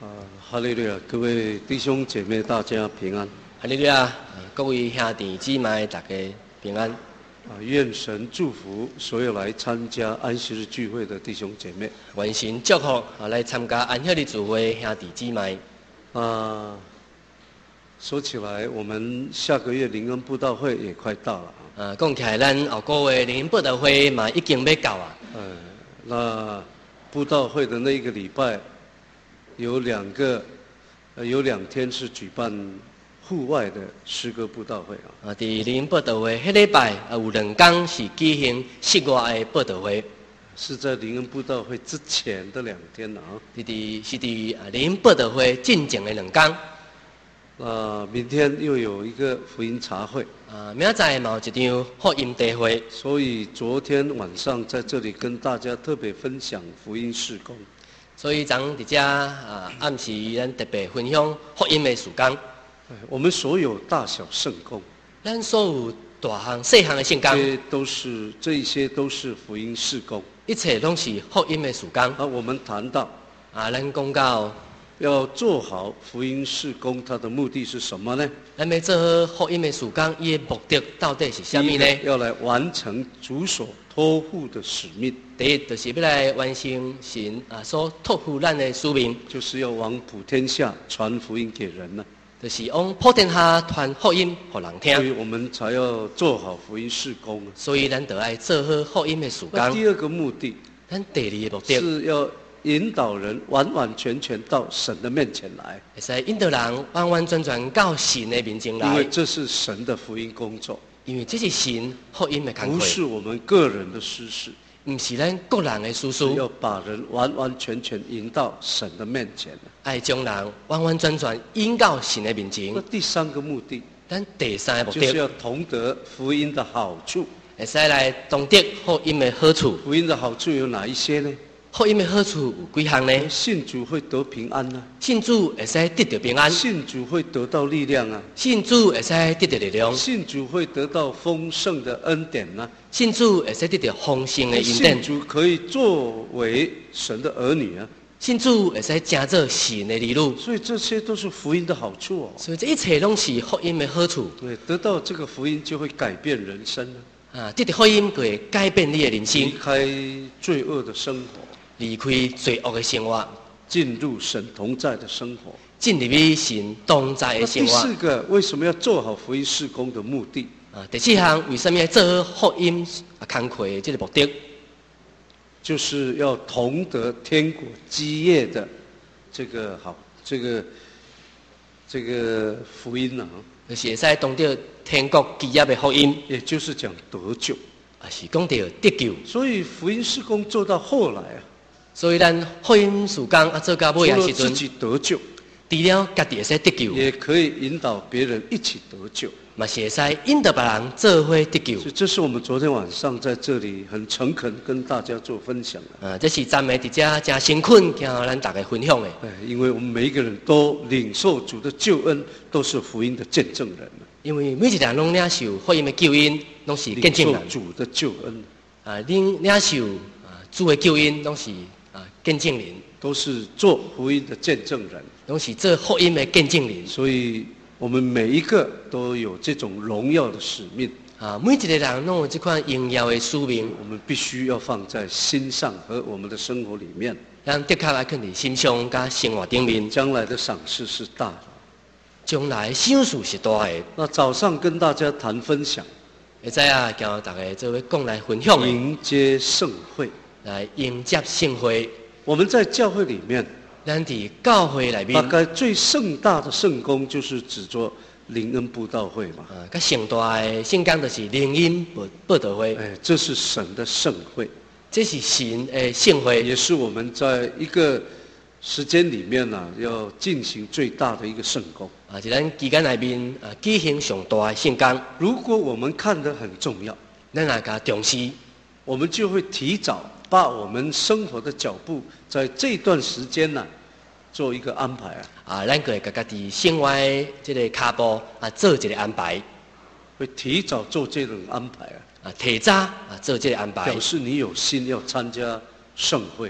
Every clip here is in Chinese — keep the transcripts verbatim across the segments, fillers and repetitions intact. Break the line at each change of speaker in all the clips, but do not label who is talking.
啊，哈利路亚！各位弟兄姐妹，大家平安。
哈利路亚！各位兄弟姊妹，大家平安。
啊，愿神祝福所有来参加安息日聚会的弟兄姐妹。
愿神祝福啊来参加安息日聚会兄弟姊妹。
啊，说起来，我们下个月灵恩布道会也快到了
啊。啊，讲起来，咱后个月灵恩布道会嘛已经要到啊。
嗯，那布道会的那一个礼拜。有两个，呃，有两天是举办户外的诗歌布道会啊。
啊，伫灵恩布道会迄礼拜，啊有两天是举行室外的布道会，
是在灵恩布道会之前的两天啊。
是伫是伫啊灵恩布道会进前的两天。
啊，明天又有一个福音茶会。
啊，明仔载嘛有一场福音大会。
所以昨天晚上在这里跟大家特别分享福音事工。
所以，咱伫遮啊，暗时咱特别分享福音的事工。
我们所有大小圣工，
咱所有大项、细项的圣工，
这都是这一些都是福音事工，
一切都是福音的事工。
啊，我们谈到
啊，咱讲到
要做好福音事工，它的目的是什么呢？
咱要做好福音的事工，伊的目的到底是什么呢？
要来完成主所托付的使命。
第一，就是要来完成神啊所托付咱的使命，
就是要往普天下传福音给人呢、
啊。就是往普天下传福音给人听。
所以我们才要做好福音事工啊。
所以咱得爱做好福音的事工。
第二个目的，
咱第二个目的
是要引导人完完全全到神的面前来。
会使引导人完完全全到神的面前来。
因为这是神的福音工作。
因为这是神福音的工作，
不是我们个人的私事，
不是咱个人的私事。
要把人完完全全引到神的面前。
爱将人完完全全引到神的面前。
那第三个目的，
咱第三个目的
就是要同得福音的好处。
会使来同得福音的好处。
福音的好处有哪一些呢？
福音的好处有几项呢？
信主会得平安啊，
信主会使得到平安。
信主会得到力量啊，
信主会使得到力量。
信主会得到丰盛的恩典啊，
信主会使得到丰盛的恩典。
信主可以作为神的儿女啊，
信主会使成做神的儿女。
所以这些都是福音的好处哦。
所以这一切都是福音的好处。
对，得到这个福音就会改变人生啊。
啊，得到福音会改变你的人生，
离开罪恶的生活。
离开罪恶的生活，
进入神同在的生活，
进入于神同在的生活。
第四个，为什么要做好福音事工的目的？
啊，第四项为什么要做好福音啊工课的这个目的？
就是要同得天国基业的这个好，这个这个福音啊，
就是会使同得天国基业的福音，
也就是讲得救，
啊是讲到得救。
所以福音事工做到后来啊。
所以咱福音事工啊做到尾啊时阵，
除了自己得救，
除了家己会使得救，
也可以引导别人一起得救，
嘛是会使引导别人做伙得救。
所以这是我们昨天晚上在这里很诚恳跟大家做分享的。
啊，这是赞美伫遮真诚恳，听咱大家分享的。
哎，因为我们每一个人都领受主的救恩，都是福音的见证人。
因为每一个人拢领受福音的救恩，拢是见证人。
领受主的救恩
啊，领领受啊主的救恩，拢是。啊，见证人
都是做福音的见证人，
都是做福音的见证人。
所以我们每一个都有这种荣耀的使命
啊，每一个人都有这款荣耀的使命，
我们必须要放在心上和我们的生活里面。
咱的确要放在心上加生活顶面，
将来的赏赐是大的，
将来赏赐是大的。
那早上跟大家谈分享，
会知啊，叫大家做位讲来分享的，
迎接盛会。
来迎接盛会。
我们在教会里面，
咱伫教会里面，
大概最盛大的圣工就是指作灵恩布道会嘛。
啊，较盛大的圣工就是灵恩布布道会。
哎，这是神的盛会，
这是神的盛会，
也是我们在一个时间里面呢、啊，要进行最大的一个圣工。
啊，是咱期间里面啊举行上大的圣工。
如果我们看得很重要，
咱也加重视，
我们就会提早把我们生活的脚步在这段时间呢、啊，做一个安排啊。
啊，咱个会家己生活这个脚步啊，做一个安排，
会提早做这种安排啊。
啊，提早啊做这个安排，
表示你有心要参加盛会嘛。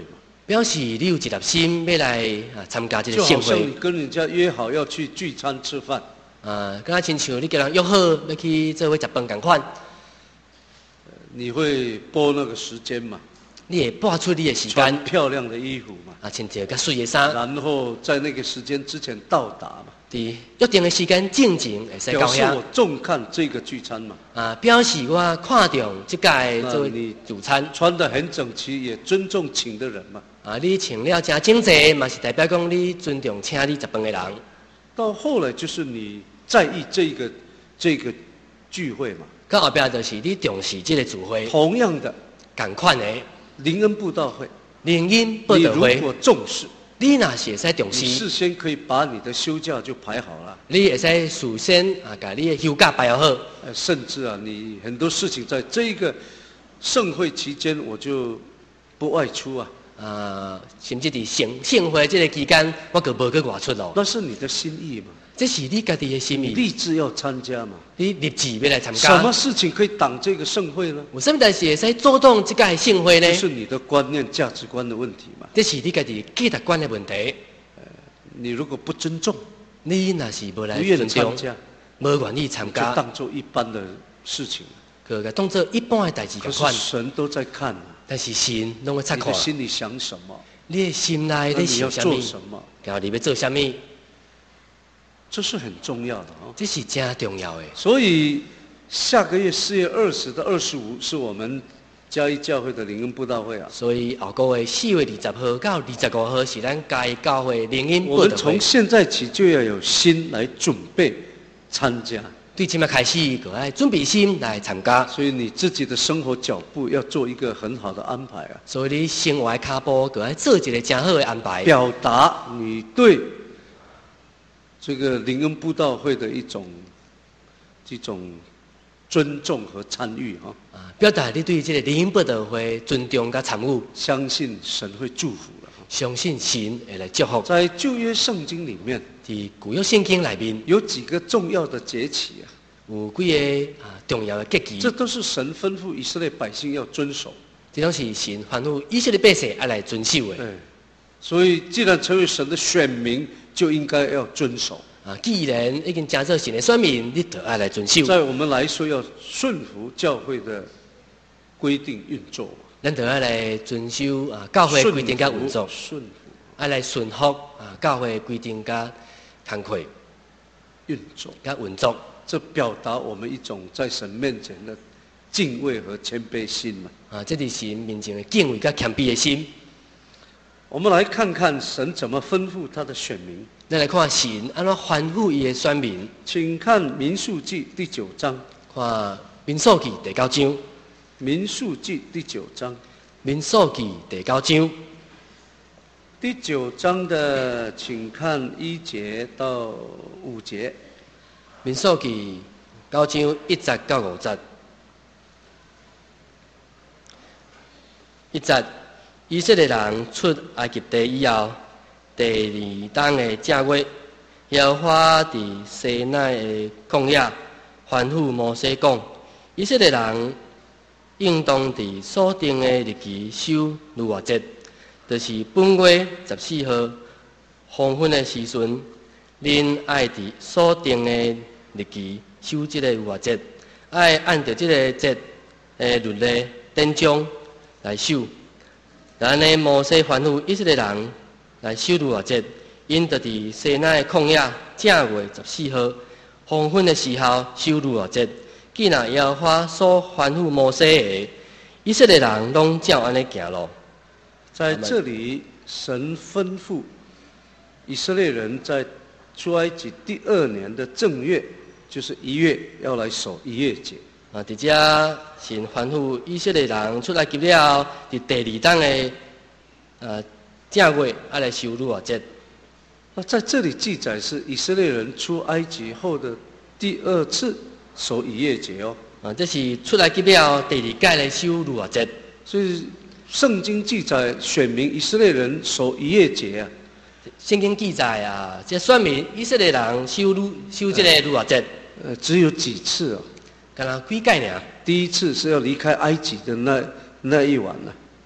表示你有一粒心要来啊参加这个
就
盛会
好像你。跟人家约好要去聚餐吃饭，
啊，敢若亲像你叫人约好要去做伙食饭共款，
你会拨那个时间嘛，
你会拨出你的时间
穿漂亮的衣服嘛，
啊，穿一个较水的衫，
然后在那个时间之前到达嘛，
伫约定的时间进前会使到遐
表示我重看这个聚餐嘛。
啊，表示我看重即届做
那你
主餐
穿得很整齐，也尊重请的人嘛。
啊，你穿了真整齐，嘛是代表讲你尊重请你食饭的人。
到后来就是你在意这个这个聚会嘛。
到后壁就是你重视这个聚会，
同样的，
共款的
灵恩布道会，
灵音报
你如
道会，
果重视，
你若是会使重
你
视，
事先可以把你的休假就排好了。
你会使事先啊，把你的休假排好。
呃，甚至啊，你很多事情在这一个盛会期间，我就不外出啊。
啊，甚至伫盛盛会这个期间，我就无去外出咯。
那是你的心意嘛，
这是你家己的心
你
意，
立志要参加嘛。
你立志要来参
什么
加。
事情可以挡这个盛会呢？
有什么代志会使阻挡这届盛会呢
这？是你的观念、价值观的问题嘛。
这是你家己价值观的问题。
你如果不尊重，
你若是无来
不愿
尊重，
意参加，
无愿意参
就
加，
当做一般的事情。
个个当做一般的代志
可是
共款。
神都在看，
但是神拢会察看
你的，心里想什么，
你的心内
那
在
你要做
想什么，
什么，
然后你要做什么，
这是很重要的哦。
这是真重要的。
所以下个月四月二十到二十五是我们嘉义教会的灵恩布道会啊。
所以后个月四月二十号到二十五号是咱嘉义教会灵音
我
报道会
们从。现在起就要有心来准备参加，
对即摆开始，就要准备心来参加。
所以你自己的生活脚步要做一个很好的安排啊，
所以你生活的脚步，就要做一个真好的安排，
表达你对这个灵恩布道会的一种这种尊重和参与哈、
啊，表达你对这个灵音报道会尊重甲参与，
相信神会祝福了哈。
相信神会来祝福。
在旧约圣经里面
伫旧约圣经内面
有几个重要的节期啊，
有几个啊重要的节期，
这都是神吩咐以色列百姓要遵守。
这拢是神吩咐以色列百姓要来遵守的。
对，所以既然成为神的选民，就应该要遵守。
啊，既然已经加做神的选民，你就要来遵守。
在我们来说，要顺服教会的规定运作。
咱就要来遵守啊教会规定甲运作，
顺服
要来顺服啊教会规定甲工课
运作，
甲运作。
这表达我们一种在神面前的敬畏和谦卑心嘛。
啊，这是神面前的敬畏甲谦卑的心。
我们来看看神怎么吩咐他的选民。
咱来看神安怎吩咐伊的选民。
请看民数记第九章。
看民数记第九章。
民数记第九章。
民数记第九章。
第九章的，请看一节到五节。
民数记九章一节到五节。一节，以色列人出埃及地以后，第二当的正月，耶和华伫西奈的旷野吩咐摩西讲：以色列人应当伫所定的日期守逾越节，就是本月十四号黄昏的时阵，恁爱伫所定的日期守即个逾越节，爱按照即个节的律例典章来守。然后摩西吩咐以色列人来守逾越节，因就伫西奈的旷野正月十四号黄昏的时候守逾越节。既然耶和华所吩咐摩西的，以色列人拢照安尼行咯。
在这里，神吩咐以色列人在出埃及第二年的正月，就是一月，要来守一月节。
啊，伫遮神吩咐以色列人出来及了后，伫第二当的呃正月要来守逾越节。
那在这里记载是以色列人出埃及后的第二次守一月节哦。
啊，这是出来及了后第二届来守逾越节。
所以圣经记载选民以色列人守一月节啊。
圣经记载啊，这说明以色列人守逾守这个逾越节，
呃，只有几次哦。
敢若几届尔。
第一次是要离开埃及的那那一晚呢、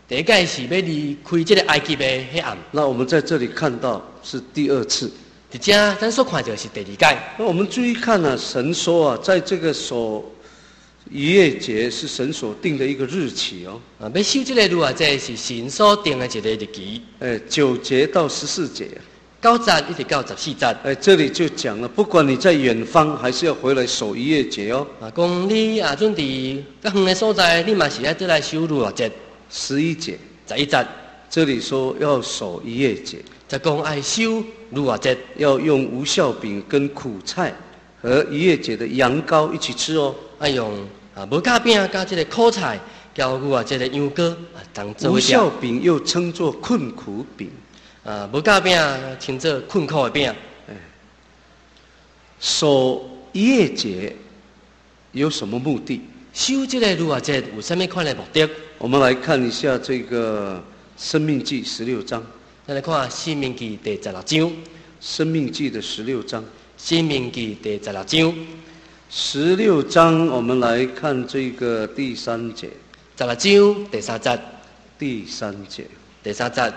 第一届是要离开这个埃及的黑暗。
那我们在这里看到是第二次。
伫这咱所看到的是第二届。
那我们注意看啊，神说啊，在这个守逾越节是神所定的一个日期哦。
啊，要守这个律法节是神所定的一个日期。
哎，九节到十四节。
九节一直到十四节。
哎，这里就讲了，不管你在远方，还是要回来守逾越节哦。
啊，讲你啊，准伫较远的所在，你嘛是要得来守律法节。
十一节，
十一节，
这里说要守逾越节，
就讲爱守律法节，
要用无酵饼跟苦菜和逾越节的羊羔一起吃哦。
爱用啊无酵饼加这个苦菜，交律法节的羊羔啊当做
无酵饼又称作困苦饼。
啊，无酵饼称作困苦的饼。
哎，守逾越节有什么目的？
守这个律法节有什么款的目的？
我们来看一下这个《生命记》十六章。
咱来看《生命记》第十六章。《
生命记》的十六章。《
生命记》第十六章。
十六章，我们来看这个第三节。
十六章第三节。
第三节。
第三节。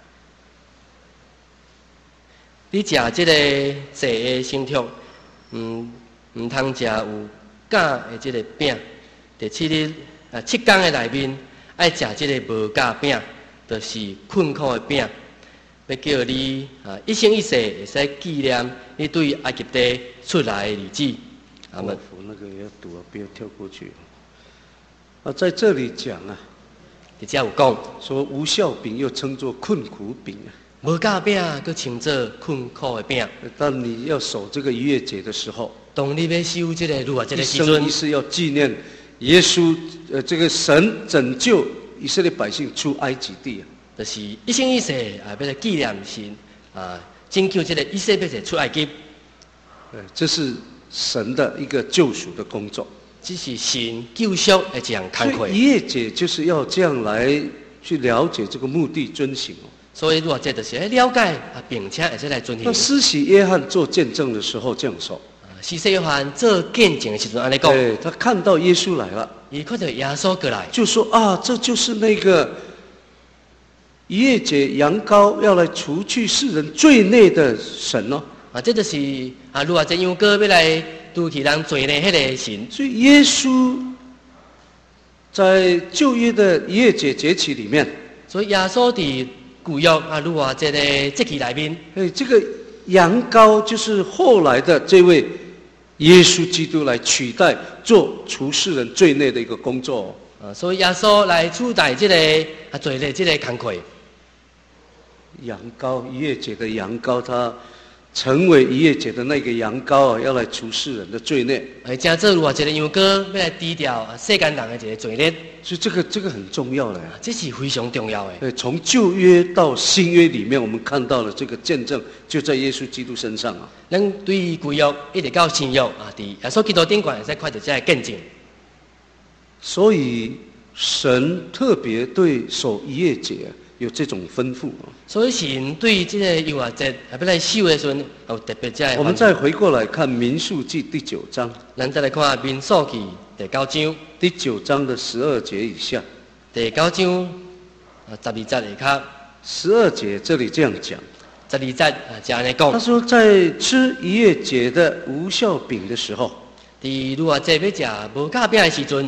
你食这个祭的牲畜，唔唔通食有假的这个饼。第七日啊，七天的内面爱食这个无假饼，就是困苦的饼。要叫你啊一生一世会使纪念你对埃及地出来的日子。阿门。
那个要读啊，不要跳过去。啊，在这里讲啊，
伫遮有讲，
说无酵饼又称作困苦饼啊。
无假饼，佮称作困苦的饼。
当你要守这个逾越节的时候，
当你要守这个律法节的时阵，
一生一世要纪念耶稣，呃，这个神拯救以色列百姓出埃及地啊。
就是一生一世啊，要来纪念神啊，拯救这个以色列百姓出埃及。
呃，这是神的一个救赎的工作。
这是神救赎的一项工作。
逾越节就是要这样来去了解这个目的，遵行哦。
所以，如果这就是了解啊，并且会使来遵行。
那施洗约翰做见证的时候这样说。
施洗约翰做见证的时阵，安尼讲。
对，他看到耶稣来了，
伊看到耶稣过来，
就说啊，这就是那个逾越节羊羔要来除去世人罪孽的神哦。
啊，这就是啊，如果这羊羔要来除去人罪孽迄个神。
所以耶稣在旧约的逾越节节期里面，
所以耶稣伫旧约啊，如果这个节期内面，
哎，这个羊羔就是后来的这位耶稣基督来取代做除世人罪孽的一个工作哦。
啊，所以耶稣来取代这个啊罪孽这个工课。
羊羔，逾越节的羊羔，他成为逾越节的那个羊羔啊，要来除世人的罪孽。
哎，正做如果这个羊羔要来低调世间人的这个罪孽。
所以这个这个很重要的呀，
这是非常重要的。
对，从旧约到新约里面，我们看到了这个见证，就在耶稣基督身上啊。
咱对旧约一直到新约啊，伫耶稣基督顶管会使看到这个见证。
所以神特别对守逾越节有这种吩咐啊。
所以神对这个逾越节啊，要来守的时阵，有特别这个。
我们再回过来看民数记第九章。
咱再来看民数记第九章。
第九章的十二节以下。
第九章啊，十二节以下。
十二节这里这样讲。
十二节啊，这样来讲。
他说，在吃逾越节的无酵饼的时候，
伫如果节要食无酵饼的时阵，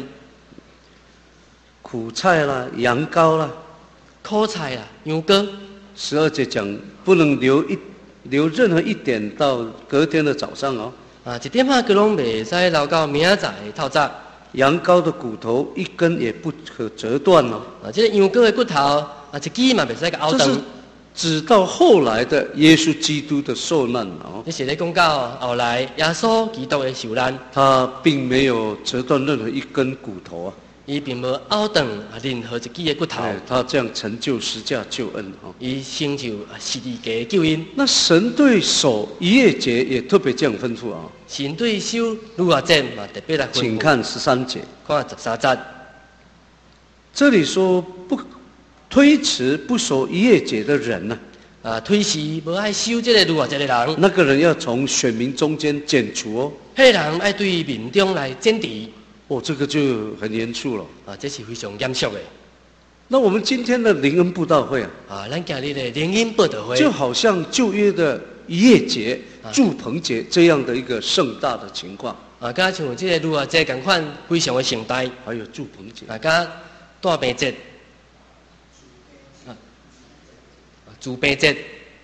苦菜啦、羊羔啦、
苦菜啦、羊羔。
十二节讲不能留一留任何一点到隔天的早上哦。
啊，一点仔佢拢袂使留到明仔载的透早。
羊羔的骨头一根也不可折断哦。
啊，这个羊羔的骨头啊，一支嘛袂使甲拗断。
直到后来的耶稣基督的受难哦。
这是咧讲到后来耶稣基督的受难，
他并没有折断任何一根骨头啊。
伊并无拗断任何一支的骨头。
他这样成就十架救恩哦。
伊成就十字架救恩。
那神对守逾越节也特别这样吩咐啊。
神对守逾越节嘛特别来吩咐。
请看十三节。
看十三节。
这里说不推迟不守逾越节的人呢、
啊？啊，推迟无爱守这个逾越节的人，
那个人要从选民中间剪除哦。
迄个人爱对民众来剪除。
哦，这个就很严肃了
啊，这是非常严肃的。
那我们今天的灵恩布道会啊，
啊，咱今日的灵恩布道会，
就好像旧约的逾越节、住棚节这样的一个盛大的情况。
啊，甲像这个如啊，这共款非常的盛大。
还有住棚节。
啊，甲大病节，啊，主病节。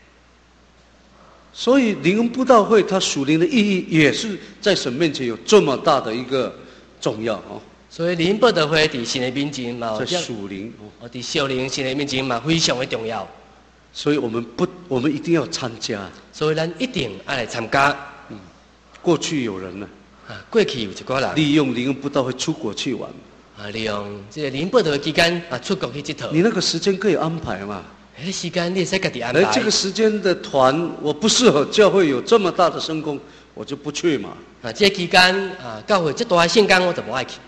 所以灵恩布道会它属灵的意义，也是在神面前有这么大的一个重要哦。
所以灵恩布道会伫神的面前嘛，
在属灵
哦，伫属灵神的面前嘛，非常的重要。
所以我们不，我们一定要参加。
所以咱一定要来参加。
嗯，过去有人呢，
啊，过去有一寡人
利用灵恩布道会出国去玩。
啊，利用这个灵恩布道会期间啊，出国去佚佗。
你那个时间可以安排嘛？
迄个时间你会使家己安排。
而这个时间的团，我不适合教会有这么大的圣工，我就不去嘛。
啊，这个期间啊，教会这大的圣工我就不爱去。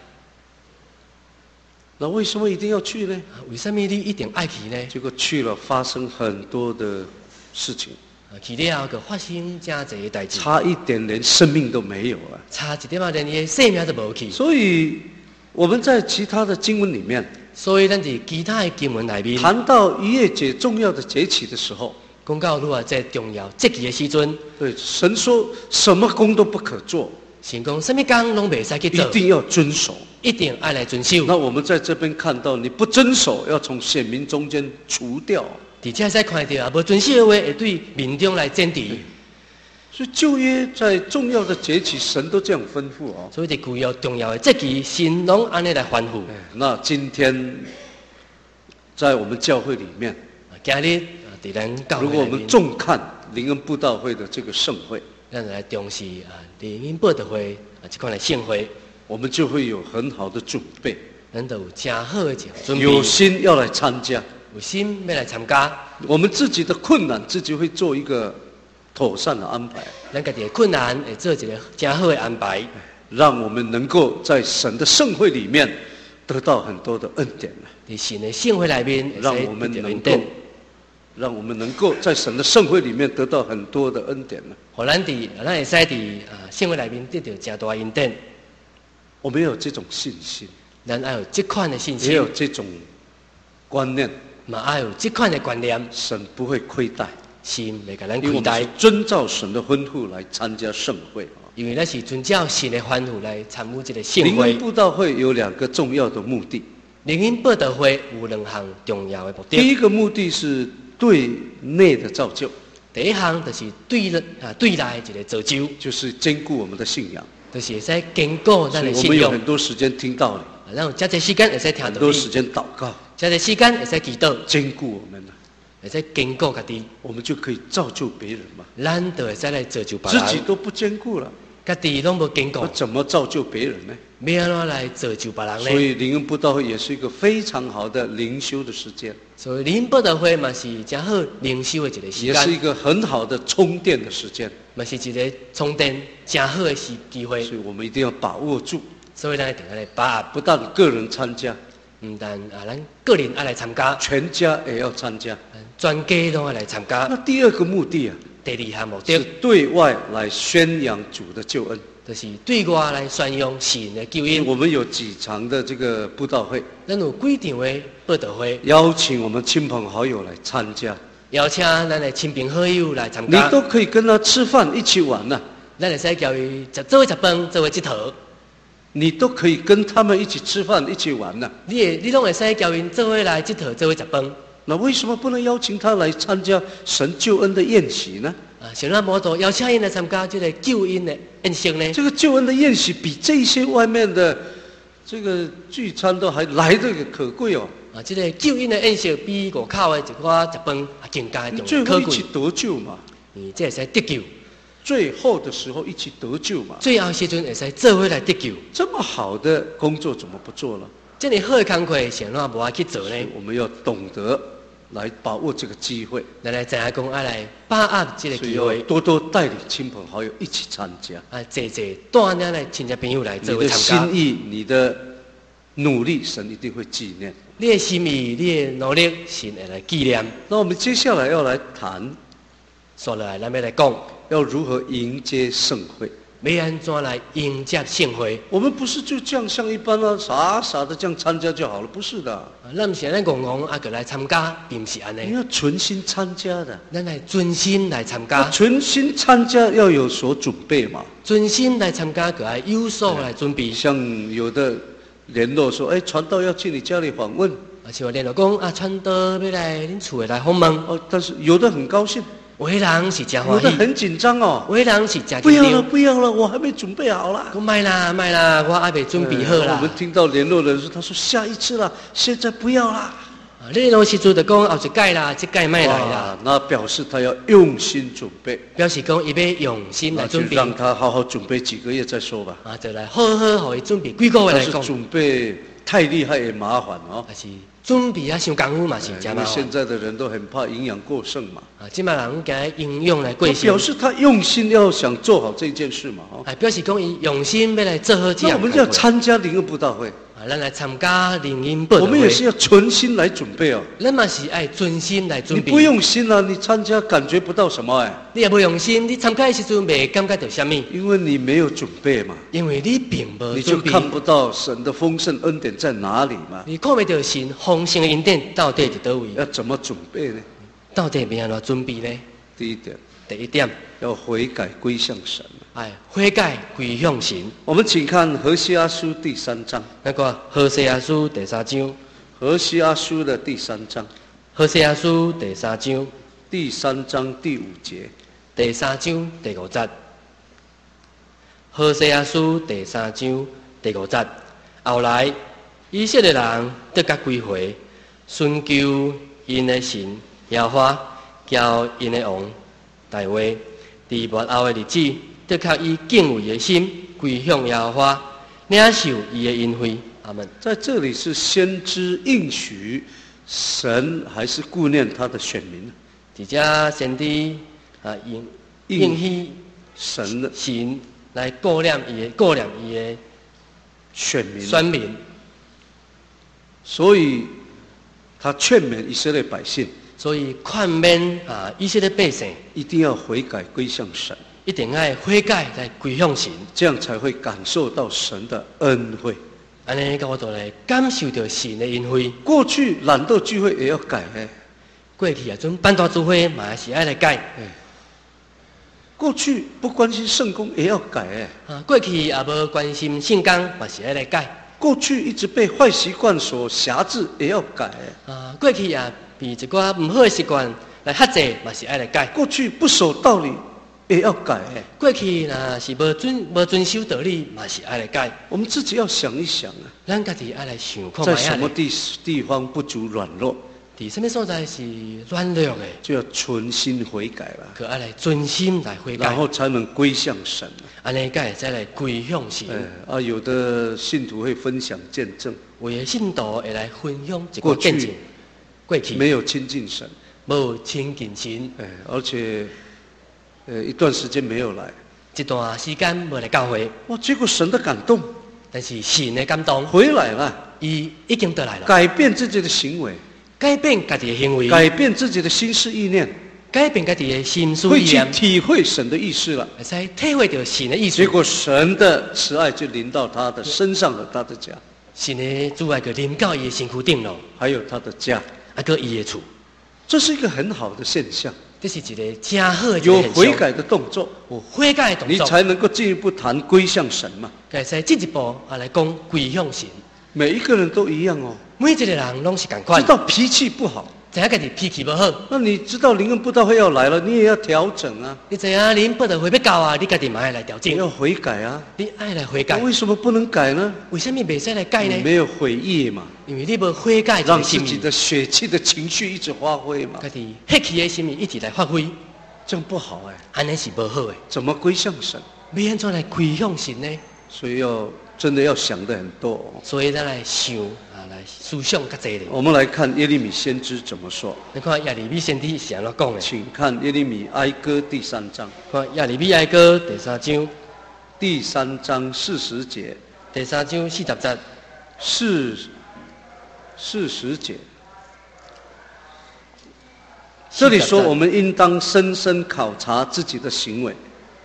那为什么一定要去呢？
为什么你一定爱去呢？
结果去了，发生很多的事情。
啊，去了后，就发生真侪的代志。
差一点连生命都没有了。
差一点啊，连伊的生命都无去。
所以我们在其他的经文里面，
所以咱伫其他的经文内面，
谈到逾越节重要的节期的时候，
讲到如果在重要节期的时阵，
对神说什么工都不可做。
神讲什么工拢袂使去做，
一定要遵守，
一定爱来遵守。
那我们在这边看到，你不遵守，要从选民中间除掉。
而且使看到啊，无遵守的话，会对民众来检敌。
所以旧约在重要的节期，神都这样吩咐哦。
所以伫具有重要的节期，神拢安尼来吩咐。
那今天在我们教会里面，
今日啊，伫咱教会里面，
如果我们重看灵恩布道会的这个盛会，
咱来重视啊，灵恩布道会啊，这款的盛会，
我们就会有很好的准备，
咱就有真好的准备，
有心要来参加，
有心要来参加。
我们自己的困难自己会做一个妥善的安排，
咱家己的困难会做一个真好的安排，
让我们能够在神的盛会里面得到很多的恩典。
伫神的盛会内面，
让我们能够，让我们能够在神的盛会里面得到很多的恩典呢。
互咱伫咱会使伫啊盛会内面得到真大恩典。
我们有这种信心，
咱要有这款的信心，
也有这种观念，
嘛要有这款的观念。
神不会亏待，
神袂甲咱亏待，
因为我们是遵照神的吩咐来参加盛会。
因为咱是遵照神的吩咐来参与这个盛
灵
会。
恩布道会有两个重要的目的。
灵恩布道会有两项重要的目的。
第一个目的是对内的造就，
第一项就是对啊对内一个造就，
就是坚固我们的信仰，
就是会使坚固咱的
我们有
信仰。
很多时间听到了，
咱有这些时间会使听到，
很多时间祷告，
这些时间会使祈祷，
坚固我们了，
会使坚固家己，
我们就可以造就别人嘛。
咱就会使来造就别
自
人。
己都不坚固了，
家己拢无坚固
那，怎么造就别人呢？
要安怎来造就别人呢？
所以灵恩布道会也是一个非常好的灵修的时间，
所以灵恩布道会嘛是真好灵修的一个时
也是一
间，
个很好的充电的时间，
嘛是一个充电真好的时机会。
所以我们一定要把握住。
所以咱一定要来把握，
不但个人参加，
唔但啊，咱个人要来参加，
全家也要参加。
全家都要来参加。
那第二个目的啊，
第二项目
是
的，
对外来宣扬主的救恩。
就是对外来宣扬神的救恩。
我们有几场的这个布道会，
咱有几场的布道会，
邀请我们亲朋好友来参加，
邀请咱的亲朋好友来参
你
加。
都可以跟他吃饭一起玩呐、啊，
咱会使叫伊食做伙食饭，做伙佚佗。
你都可以跟他们一起吃饭一起玩呐、啊。
你会你拢会使叫因做伙来佚佗，做伙食饭。
那为什么不能邀请他来参加神救恩的宴席呢？
啊，像咱摩托邀请因来参加这个救恩的宴席呢？
这个救恩的宴席比这些外面的这个聚餐都还来得可贵哦。
啊，这个救恩的宴席比外口的一寡食饭啊更加
最
可贵。
后一起得救嘛，
你这会使得救。
最后的时候一起得救嘛。
最后时阵会使做伙来得救。
这么好的工作怎么不做了？
这么好的工课，想怎无爱去做呢？
我们要懂得来把握这个机会，
咱来知影讲爱来把握这个机会，
多多带领亲朋好友一起参加。
啊，坐坐带领来亲戚朋友来做伙
你的
参加。
心意、你的努力，神一定会纪念。
你的心意、你的努力，神会来纪念。
那我们接下来要来谈，
说来，咱要来讲，
要如何迎接盛会，
要安怎来迎接盛会？
我们不是就这样像一般啊，傻傻的这样参加就好了，不是的。
咱唔是安尼戆戆啊，个来参加，并唔是安尼。
你要存心参加的。
咱来专心来参加。
存心参加要有所准备嘛。
专心来参加，个要有所来准备。
像有的联络说，哎，传道要去你家里访问。
啊，像联络讲啊，传道要来恁厝里来访问。
哦，但是有的很高兴。
有的人是真欢喜，
有的很紧张哦。
有的人是真
不要了，不要了，我还没准备好啦。
讲卖啦，卖啦，我还没准备好啦。
我们听到联络人说，他说下一次啦，现在不要啦。
啊，联络时阵就讲后一届啦，这届卖来啦。
那表示他要用心准备，
表示讲伊要用心来准备。
让他好好准备几个月再说吧。
啊，就来好好互伊准备几个月来讲。
但是准备太厉害也麻烦哦。
还是准备啊，伤功夫嘛是真麻烦。
因为现在的人都很怕营养过剩嘛。
啊，即摆人惊营养来过剩。
表示他用心要想做好这件事嘛，哦。
啊，表示讲伊用心要来做好这样。
那我们要参加灵恩布道会。
啊，咱来参加灵恩布道会。
我们也是要存心来准备哦。
咱嘛是爱专心来准备。
你不用心啊，你参加感觉不到什么哎。
你也不用心，你参加的时阵未感觉到什么。
因为你没有准备嘛。
因为你并无准备。
你就看不到神的丰盛恩典在哪里嘛。
你看不到神丰盛的恩典到底在哪位？
要怎么准备呢？
到底要安怎准备呢？
第一点。
第一点。
要悔改归向神。
哎，悔改归向神。
我们请看何西阿书第三章。
那个何西阿书第三章。
何西阿书的第三章。
何西阿书第三章。
第三章第五节。
第三章第五节。何西阿书第三章第五节。后来，以色列人得甲归回，寻求因的神耶和华，交因的王大卫。伫末后的日子，得靠以敬畏的心归向耶和华，领受伊的恩惠。阿门。
在这里是先知应许，神还是顾念他的选民？
伫遮先知啊应应许
神的
神来顾念伊的顾念伊的
选民。
选民。
所以，他劝勉以色列百姓。
所以劝勉啊，以色列百姓
一定要悔改归向神，
一定要悔改来归向神，
这样才会感受到神的恩惠。
安尼，我就来感受到神的恩惠。
过去懒惰聚会也要改哎，
过去啊，种办大聚会嘛是爱来改哎。
过去不关心圣工也要改哎。
啊，过去也无关心圣工嘛是爱来改。
过去一直被坏习惯所辖制也要改哎。
啊，过去啊。被一寡唔好的习惯来限制，嘛是爱来改。
过去不守道理也要改。
过去若是无遵无遵守道理，嘛是爱来改。
我们自己要想一想啊，
咱家己爱来想看
在什么地地方不足软弱？
伫什么所在是软弱的，
就要存心悔改了。
可爱来专心来悔改，
然后才能归向神。
安尼才会再来归向神。
哎啊，有的信徒会分享见证，
有的信徒会来分享一个见证。过去
没有亲近神，
无亲近神，
哎，而且，呃，一段时间没有来，
一段时间没来教会，
哇，结果神的感动，
但是神的感动
回来了，
伊已经得来了，
改变自己的行为，
改变家己的行为，
改变自己的心思意念，
改变家己的心思意
念，
念，
会去体会神的意思了，
才体会到神的意思。
结果神的慈爱就临到他的身上和他的家，
神的主爱就临到伊的身躯顶了，
还有他的家。
啊，个伊的厝，
这是一个很好的现象。
这是一个真好的
有悔改的动作，
有悔改的动作，
你才能够进一步谈归向神嘛。
该使进一步啊来讲归向神。
每一个人都一样哦，
每一个人拢是同款。
知道脾气不好，
知影家己脾气不好，
那你知道灵恩布道会要来了，你也要调整啊。
你知影灵布道会要到啊，你家己嘛爱来调整。
你要悔改啊，
你爱来悔改。
为什么不能改呢？
为什么袂使来改呢？
你没有悔意嘛。
因为你无悔改，
让自己的血气的情绪一直发挥嘛。
家己血气的心意一直来发挥，
这样不好哎。
安尼是不好的。
怎么归向神？
要安怎来归向神呢？
所以要真的要想的很多哦。
所以咱来想啊，来思想较济的。
我们来看耶利米先知怎么说。
你看耶利米先知是安怎讲的？
请看耶利米哀歌第三章。
看耶利米哀歌第三章，
第三章四十节。
第三章四十节。
四四十节。这里说，我们应当深深考察自己的行为。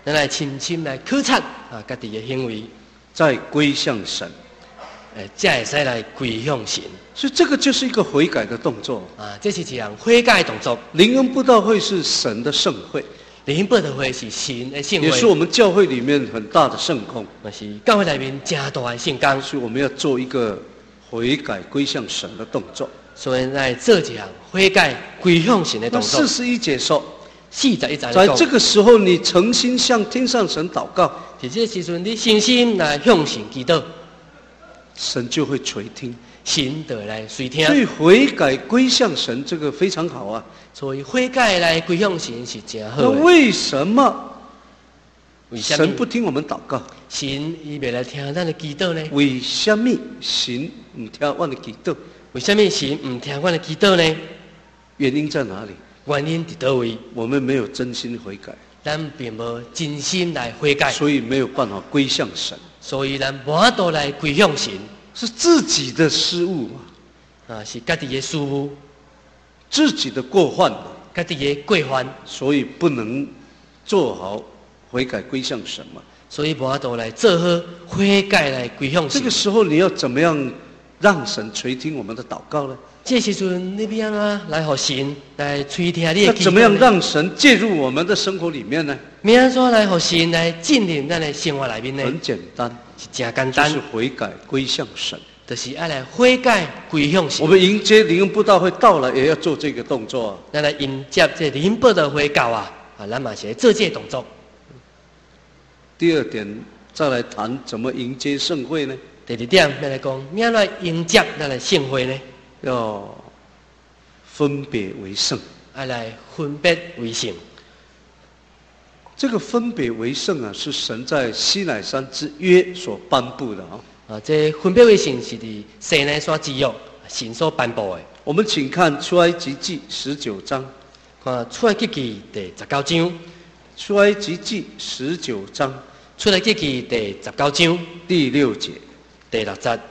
咱来深深来考察啊，家己的行为，
再归向神。
诶，才会使来归向神。
所以这个就是一个悔改的动作
啊，这是一项悔改的动作。
灵恩布道会是神的盛会，
灵恩布道会是神的盛会，
也是我们教会里面很大的圣工，
也是教会里面正大的圣工。
所以我们要做一个悔改归向神的动作。
所以来做一项悔改归向神的动作。
四十一节说，
四十一节
在这个时候，你诚心向天上神祷告，
在这时阵，你信心来向神祈祷，
神就会垂听，
神就来垂听。
所以悔改归向神，这个非常好啊。
所以悔改来归向神是真好的。
那为什么
为什么
神不听我们祷告？
神伊袂来听咱的祈祷呢？
为什么神唔听我的祈祷？
为什么神唔听我的祈祷呢？
原因在哪里？
原因伫倒位？
我们没有真心悔改，
咱并无真心来悔改，
所以没有办法归向神。
所以咱无法度来归向神，
是自己的失误
啊，是家己的失误，
自己的过犯，
家己的过犯，
所以不能做好悔改归向神嘛。
所以无法度来做好悔改来归向神。
这个时候你要怎么样让神垂听我们的祷告呢？
这时阵你要安怎来互神来垂听你的祈祷呢？
那怎么样让神介入我们的生活里面呢？
要安怎来互神来进入咱的生活里面呢？
很简单，
是真简单，
就是悔改归向神。
就是要来悔改归向神。
我们迎接灵恩布道会到了，也要做这个动作啊。
咱来迎接这灵恩布道会到啊，啊，咱嘛是来做这个动作。
第二点，再来谈怎么迎接盛会呢？
第二点，要来讲，要来迎接咱的盛会呢？
要分别为圣，
要来分别为圣。
这个分别为圣啊，是神在西乃山之约所颁布的啊。
啊，这分别为圣是伫西乃山之约神所颁布的。
我们请看出埃及记十九章。
看出埃及记第十九章。
出埃及记十九章。
出埃及记第十九章
第六节。
第六节。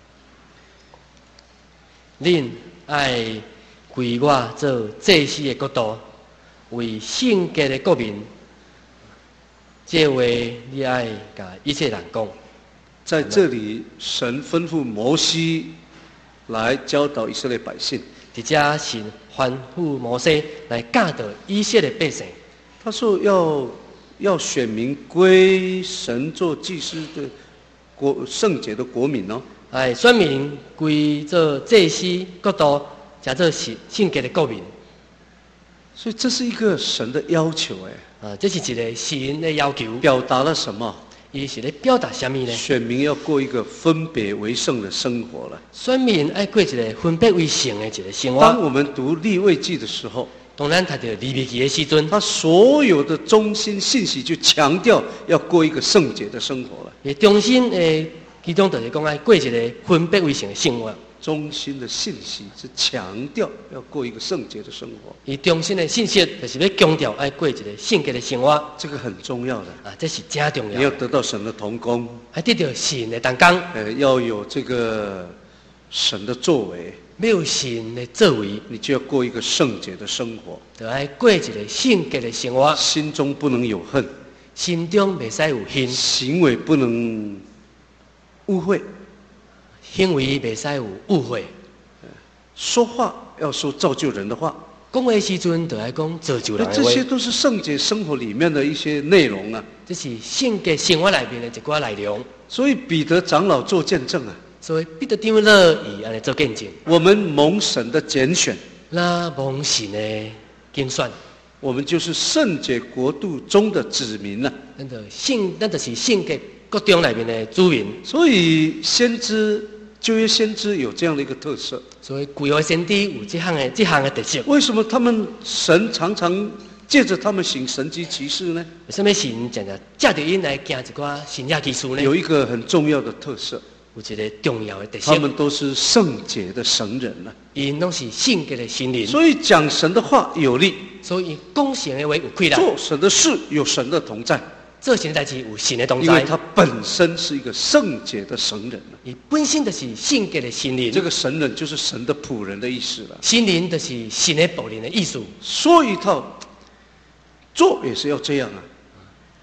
恁爱归我做祭司的国度，为圣洁的国民。这话你爱甲一切人讲。
在这里，神吩咐摩西来教导以色列百姓。
伫这神吩咐摩西来教导以色列百姓。
他说要要选民归神做祭司的国圣洁的国民哦。
哎，选民归做祭司国度，叫做圣圣洁的国民。
所以这是一个神的要求哎。
啊，这是一个神的要求。
表达了什么？
伊是咧表达什么呢？
选民要过一个分别为圣的生活了。
选民爱过一个分别为圣的一个生活。
当我们读利未记的时候，
当咱读到利未记的时阵，
他所有的中心信息就强调要过一个圣洁的生活了。
也中心诶，其中就是讲爱过一个分别为圣的生活。
中心的信息是强调要过一个圣洁的生活。
伊中心的信息就是要强调爱过一个圣洁的生活。
这个很重要的
啊，这是真重要。
你要得到神的同工，
还得到神的同工。
呃，要有这个神的作为。
没有神的作为，
你就要过一个圣洁的生活。
就爱过一个圣洁的生活。
心中不能有恨，
心中袂使有恨。
行为不能污秽。
行为袂使有误会，
说话要说造就人的话，
讲话时阵就爱讲造就人的话。
这些都是圣洁生活里面的一些内容啊。
这是圣洁生活里面的一寡内容。
所以彼得长老做见证啊。
所以彼得长老伊安尼做见证。
我们蒙神的拣选，
那蒙神的拣选，
我们就是圣洁国度中的子民啊。
咱就圣，咱就是圣洁国中里面的子民。
所以先知。旧约先知有这样的一个特色，
所以旧约先知有这项的这项的特色。
为什么他们神常常借着他们行神迹奇事呢？
为什么神常常借着因来行一寡神迹奇事呢？
有一个很重要的特色，
有一个重要的特色。
他们都是圣洁的神人啊，
因拢是圣洁的神人。
所以讲神的话有力，
所以讲神的话有气力，
做神的事有神的同在。
做神的代志有神的同在，
因为他本身是一个圣洁的神人啊。
你本身就是圣洁的神人。
这个神人就是神的仆人的意思了。
神人就是神的仆人的意思。
说一套，做也是要这样啊。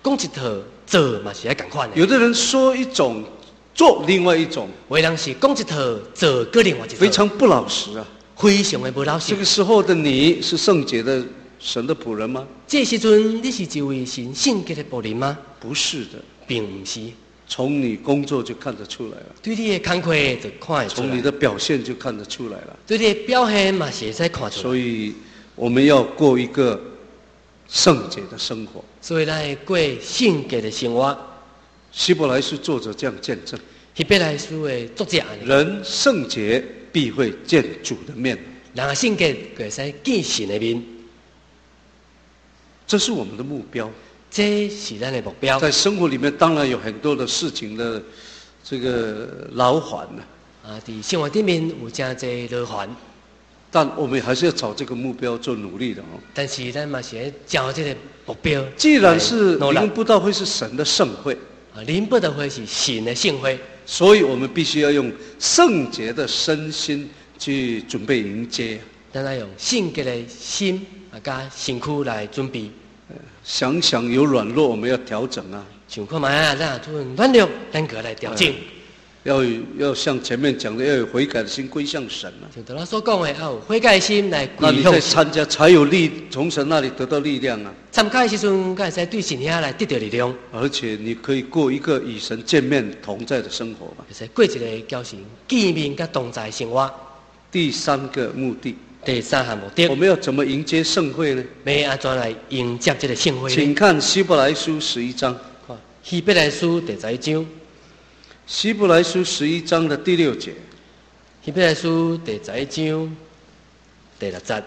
讲一套做嘛是爱共款的。
有的人说一种，做另外一种，
有的人是讲一套做个另外一套，
非常不老实啊。
非常的不老实。
这个时候的你是圣洁的神的仆人吗？
这时阵你是一位神圣洁的仆人吗？
不是的，
并不是。
从你工作就看得出来了，
对你的工课就看得出来，
从你的表现就看得出来了，
对你的表现嘛是会使看出来。
所以我们要过一个圣洁的生活。
所以咱会过圣洁的生活。
希伯来书作者这样见证：
希伯来书的作者，
人圣洁必会见主的面。
人啊圣洁就会使见神的面，
这是我们的目标。
这是咱的目标。
在生活里面，当然有很多的事情的这个劳烦呢。
啊，在生活里面有真侪劳烦，
但我们还是要朝这个目标做努力的哦。
但是咱嘛是要朝这个目标。
既然是灵恩布道会是神的盛会，
啊，灵恩布道会是神的盛会，
所以我们必须要用圣洁的身心去准备迎接。
咱要用圣洁的心啊，加身躯来准备。
想想有软弱，我们要调整啊。
想看卖啊，咱有软弱，咱个来调整。嗯、
要要像前面讲的，要有悔改的心归向神啊。
就对我所讲的，要有悔改的心来归向神。
那你在参加才有力，从神那里得到力量啊。
参加的时阵，才会使对神遐来得到力量。
而且你可以过一个与神见面同在的生活嘛。
会使过一个交神见面甲同在的生活。
第三个目的。
第三项目的，
我们要怎么迎接盛会呢？
要安怎来迎接这个盛会呢？
请看希伯来书十一章。
希伯来书第十一章。
希伯来书十一章的第六节。
希伯来书第十一章第六节。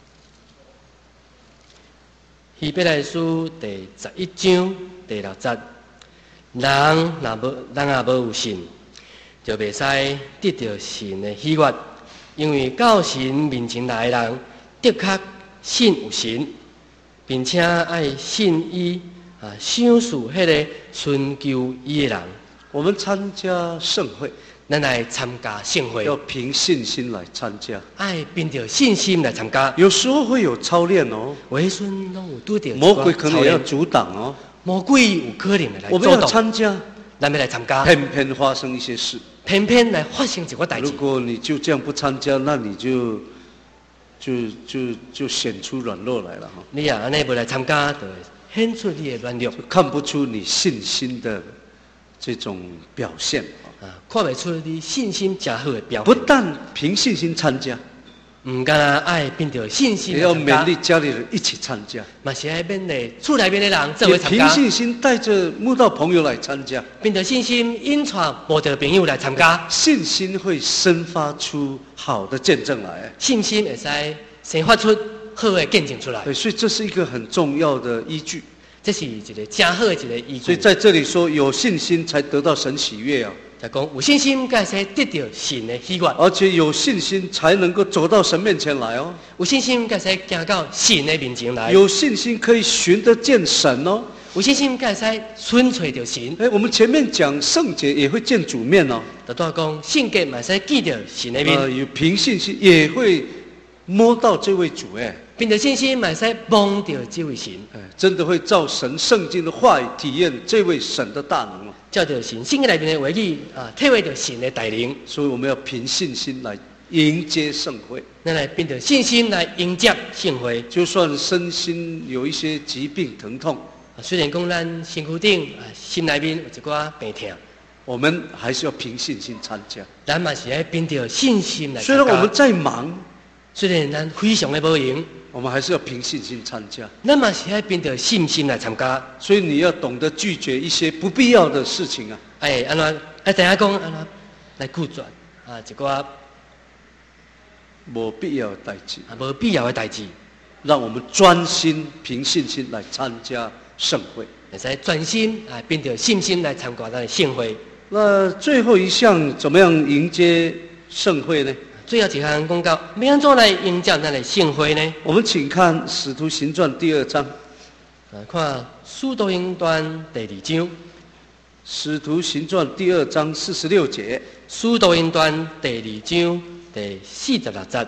希伯来书第十一章第六节。人若无人若无有信，就袂使得到神的喜悦。因为到神面前来的人，的确信有神，并且爱信伊啊，享受迄个寻求伊的人。
我们参加盛会，
咱来参加盛会，
要凭信心来参加，
爱凭着信心来参加。
有时候会有操练哦，
有时阵拢有拄着
魔鬼可能也要阻挡哦，
魔鬼有可能来阻挡。
我们要参加，
咱们来参加，
偏偏发生一些事。
偏偏来发生一个代志。
如果你就这样不参加，那你就就就就显出软弱来了哈。
你啊，安尼不来参加，就显出你的软弱，
看不出你信心的这种表现
啊，看不出你信心较好的表现。
不但凭信心参加，
唔干啦，爱凭着信心，
也要勉励家里人一起参加。
嘛是爱勉励厝内边的人做伙参加。
凭信心带着慕道朋友来参加，
凭着信心引传慕道朋友来参加。
信心会生发出好的见证来，
信心会使生发出好的见证出来。
所以这是一个很重要的依据。
这是一个真好的一个依据。
所以在这里说，有信心才得到神喜悦啊。
就讲有信心，才会得到神的喜悦。
而且有信心才能够走到神面前来哦。
有信心，才会行到神的面前来。
有信心可以寻得见神哦。
有信心，才会寻找到神。
哎，我们前面讲圣洁也会见主面哦。
就当讲圣洁嘛，使见到神的面。
呃，有凭信心也会摸到这位主哎。
凭着信心，嘛使望到这位神，
哎，真的会照神圣经的话语体验这位神的大能哦。
照着神圣经里面的话语啊，体会到神的带领。
所以我们要凭信心来迎接盛会。
咱来凭着信心来迎接盛会。
就算身心有一些疾病疼痛，
啊，虽然讲咱身躯顶啊心内面有一寡病痛，
我们还是要凭信心参加。
咱嘛是要凭着信心来参加。
虽然我们再忙，
虽然咱非常的无闲，
我们还是要凭信心参加。
咱嘛是要凭着信心来参加。
所以你要懂得拒绝一些不必要的事情啊。
哎，安怎哎，等下讲安怎来拒绝啊一寡
无必要的代志
啊，无必要的代志，
让我们专心凭信心来参加盛会。
会使专心啊，凭着信心来参加咱的盛会。
那最后一项怎么样迎接盛会呢？
最后一项讲到要安怎来迎接咱的盛会呢？
我们请看《使徒行传》第二章。
啊，看《使徒行传》第二章，《
使徒行传》第二章四十六节，《
使徒行传》第二章第四十六节，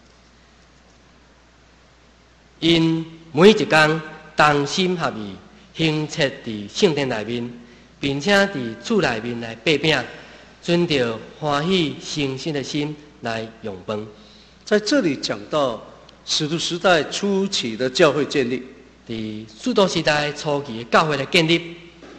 因每一天同心合意， 行切伫圣殿内面，并且伫厝内面来擘饼，存着欢喜诚心的心来用饭。
在这里讲到使徒时代初期的教会建立，
伫使徒时代初期的教会的建立，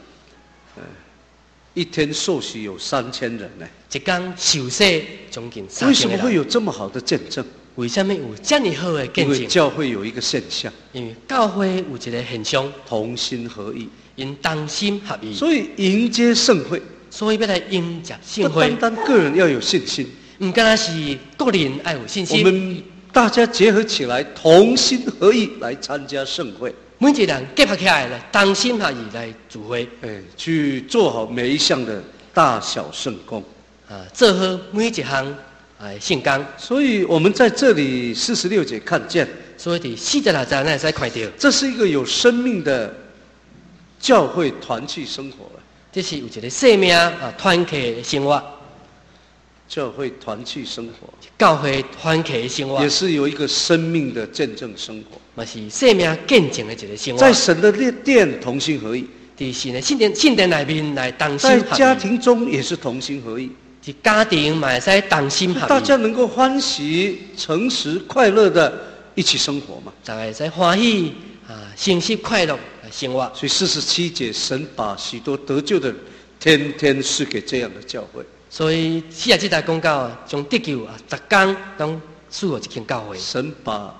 一天受洗有三千人呢。
一天受洗将近三
为
千个人。
什么会有这么好的见证？
为什么有这么好的见
因为
证？
教会有一个现象，
因为教会有一个现象，
同心合意，
因同心合意，
所以迎接盛会，
所以要来迎接盛
不
会。
单单个人要有信心，
唔单单是个人要有信
我
心，
们大家结合起来，同心合意来参加盛会，
每一个人结合起来来同心合意来聚会，
哎，去做好每一项的大小圣工。
啊，做好每一项哎圣工。
所以我们在这里四十六节看见，
所以伫四十六章咱会使看到，
这是一个有生命的教会团契生活了。
这是有一个生命啊团契的生活，
教会团契生活
教会团契的生活
也，是有一个生命的见证生活，
嘛是生命见证的一个生活。
在神的殿同心合意，
伫神的圣殿圣殿内面来同心
在
合意，
家庭中也是同心合意，
伫家庭嘛会使同心合意，
大家能够欢喜、诚实、快乐的一起生活嘛。
大家会使欢喜啊，诚实快乐来生活。
所以四十七节，神把许多得救的人天天赐给这样的教会。
所以四十七代讲到啊，将得救啊，逐工拢赐予一间教会。
神把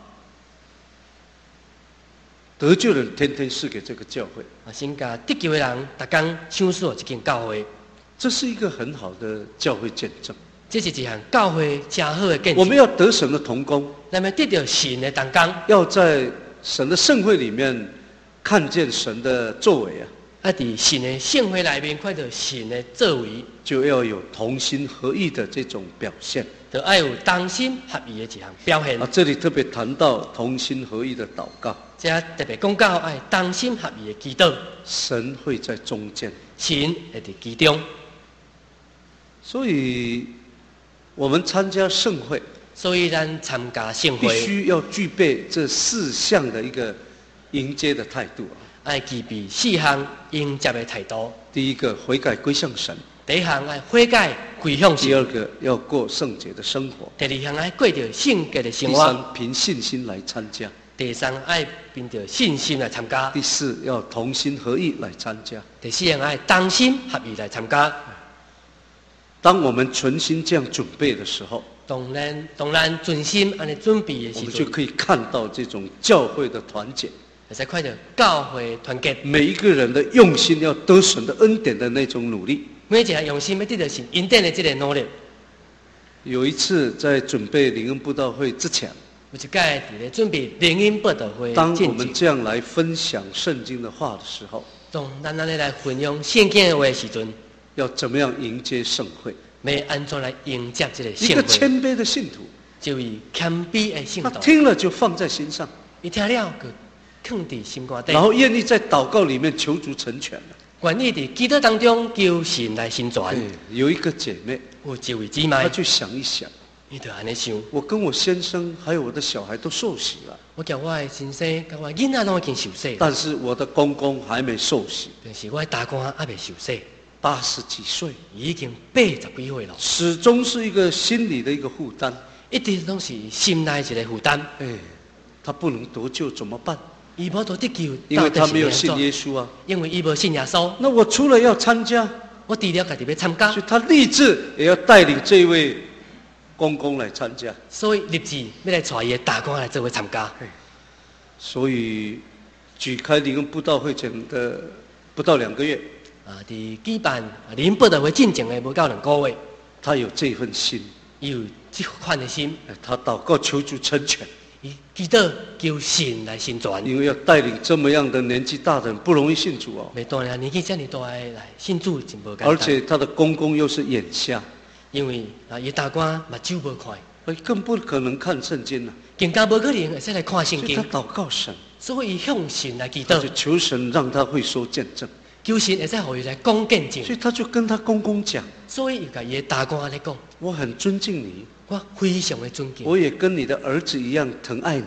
得救的人天天赐给这个教会，
啊，先甲得救的人逐工赏赐予一间教会，
这是一个很好的教会见证。
这是一项教会真好的见证。
我们要得神的同工，
那么得到神的同工，
要在神的盛会里面看见神的作为啊，
啊，伫神的盛会内面看到神的作为，
就要有同心合意的这种表现
就要有同心合意的一项表现。
啊。这里特别谈到同心合意的祷告，
这特别讲到爱同心合意的祈祷，
神会在中间，
神会伫其中。
所以我们参加盛会，
所以咱参加盛
必
会，
须要具备这四项的一个迎接的态度啊。
爱具备四项迎接的态度。
第一个，悔改归向神；
第一项爱悔改归向神；
第二个，要过圣洁的生活；
第二项爱过着圣洁的生
第
活；
三，凭信心来参加；
第三爱凭着信心来参加；
第四，要同心合意来参加。
第四项爱同心合意来参加。
当我们存心这样准备的时候，
当然，当然专心安尼准备的时阵，
我们就可以看到这种教会的团结，
会使看到教会团结，
每一个人的用心要得神的恩典的那种努力。
每一个用心要得到神恩典的这个努力。
有一次在准备灵恩布道会之前，
有一届伫咧准备灵恩布道会
当我
进前，
们这样来分享圣经的话的时候，
当咱安尼来分享圣经的话的时阵，
要怎么样迎接盛会？
要安怎来迎接这个
一
盛会？
个谦卑的信徒，
就以谦卑的信
他
徒，
听了就放在心上，
伊听了就放伫心肝底，
然后愿意在祷告里面求主成全了。
愿意伫祈祷当中求神来成全。
哎，有一个姐妹，
有一位姊妹，
她去想一想，
伊就安尼想，
我跟我先生还有我的小孩都受洗了，
我叫我的先生甲我囡仔拢已经受洗了，
但是我的公公还没受洗，
但是我的大官还未受洗，
八十几岁，
已经八十几岁了，
始终是一个心理的一个负担。
一直拢是心内一个负担。
哎，他不能得救怎么办？
伊无得得救，
因为他没有信
到底是安怎
耶稣啊。
因为伊无信耶稣。
那我除了要参加，
我除了家己要参加
所以，他立志也要带领这位公公来参加。
所以立志要来带伊的大官来做伙参加。
所以举开灵恩布道会前的不到两个月，
啊，伫举办灵恩布道会进前的无到两个月，
他有这份心，
伊有这款的心，
哎他祷告求主成全，
伊祈祷求神来成全。
因为要带领这么样的年纪大的人不容易信主哦，
袂当然年纪遮尔大的来信主真无简单。
而且他的公公又是眼瞎，
因为啊，伊大官目睭无看，
哎更不可能看圣经了。
更加无可能会使来看圣经，
所以他祷告神，
所以伊向神来祈祷
他就，求神让他会说见证。
求神会使互伊来讲见证。
所以他就跟他公公讲，
所以伊甲伊的大官来讲，
我很尊敬你，
我非常的尊敬，
我也跟你的儿子一样疼爱你，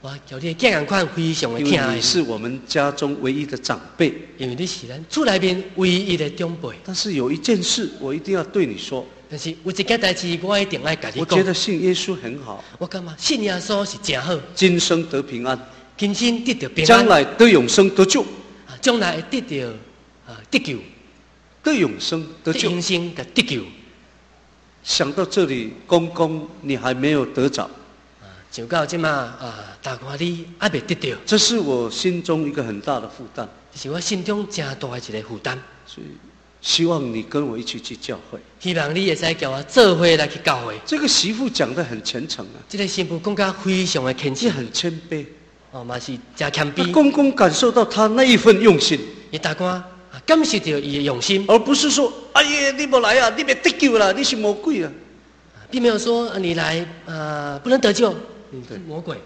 我叫你囝共款非常的
因
疼爱，
为你是我们家中唯一的长辈。
因为你是咱厝内面唯一的长辈。
但是有一件事，我一定要对你说。
但是有一件代志，我一定爱甲你
我觉
讲。
得信耶稣很好，
我感觉信耶稣是真好，
今生得平安，
今生得到平安，
将来得永生得救，
啊，将来会得到啊得救，
得永生得救。
得永生甲得救。
想到这里，公公你还没有得着，
啊，就到即马啊，大看你还未得到，
这是我心中一个很大的负担。
这是我心中真大的一个负担。
所以希望你跟我一起去教会。
希望你会使叫我做伙来去教会。
这个媳妇讲得很虔诚啊，
这个新妇讲甲非常的虔诚，
也很谦卑。
哦，嘛是真谦
那
卑。
公公感受到他那一份用心，
伊大官啊，感受到伊的用心，
而不是说：“哎呀，你不来啊，你别得救了，你是魔鬼啊。”
并没有说啊你来啊不能得救，你是魔鬼。